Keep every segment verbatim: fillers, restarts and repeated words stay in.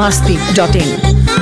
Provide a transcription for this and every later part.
masti dot in.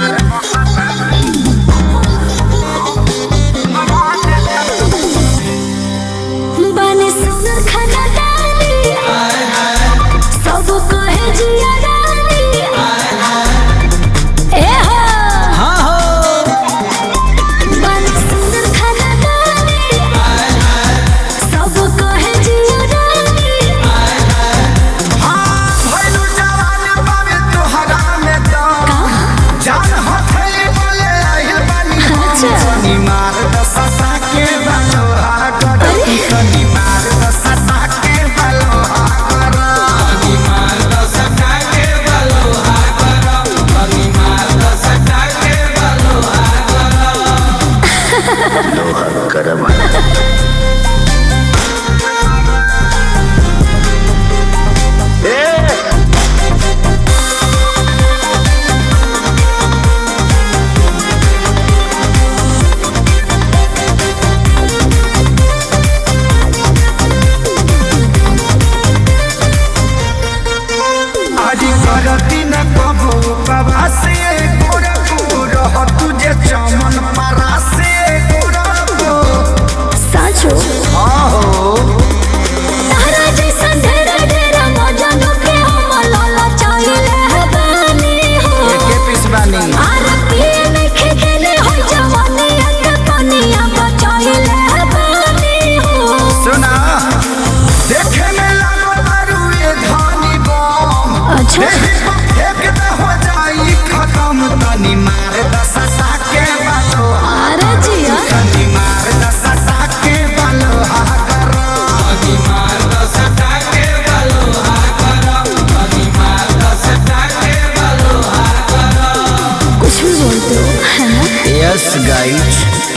Yes, guys.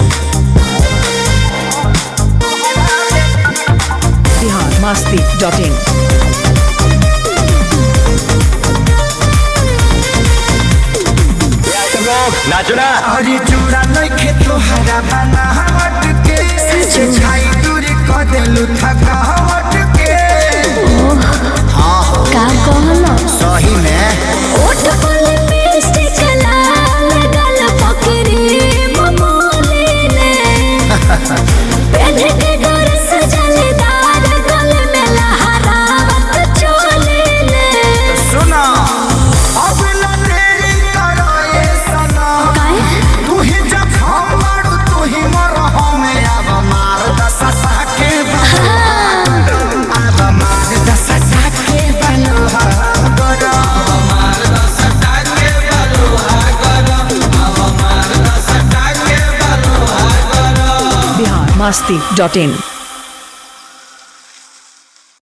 Bihar masti dot in. नाचो ना। अरे चूड़ा लइके तोहरा बनावट के से खाई दूरी क देलु थकावट के। हाँ हो का कहलो सही में ओठ पर लिपस्टिक लाल गल पकड़ी ममोले ने पहने के डर सजलदार गल में लहरावत चोले ने। सुना अब न तेरी कराए सना तू ही जब हमरू तू ही मर हमें अब मार दससा के अब मार दससा के बलुहा गरा मार दससा के बलुहा गरा अब मार दससा के बलुहा गरा। Bihar masti dot in.